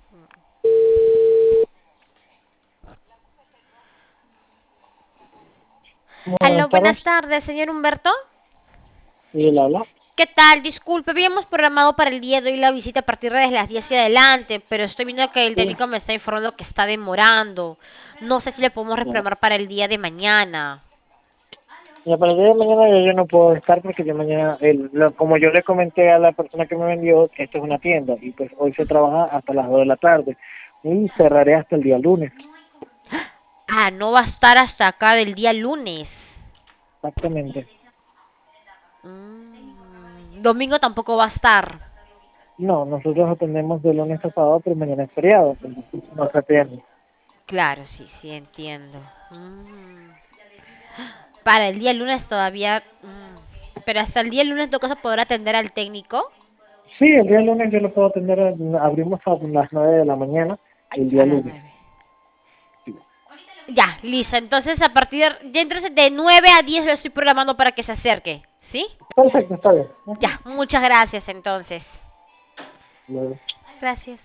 Buenas Aló, buenas tardes, tardes, señor Humberto. y él habla. ¿Qué tal? Disculpe, habíamos programado para el día de hoy la visita a partir de las 10 y adelante, pero estoy viendo que el Sí, técnico me está informando que está demorando. No sé si le podemos ya. reprogramar para el día de mañana. Y a partir de mañana yo no puedo estar porque yo mañana, como yo le comenté a la persona que me vendió, esto es una tienda y pues hoy se trabaja hasta las 2 de la tarde y cerraré hasta el día lunes. Ah, no va a estar hasta acá del día lunes. Exactamente. Domingo tampoco va a estar. No, nosotros atendemos de lunes a sábado, pero mañana es feriado, entonces no se atiende. Claro, sí, sí, entiendo. Para el día lunes todavía. Pero hasta el día lunes en todo caso podrá atender al técnico. Sí, el día lunes yo lo puedo atender, abrimos a las 9 de la mañana, Ay, el a día las lunes. 9. Ya, listo. Entonces a partir de entonces de 9 a 10 lo estoy programando para que se acerque. ¿Sí? Perfecto, está bien. Ya, muchas gracias entonces. Ujú. Gracias.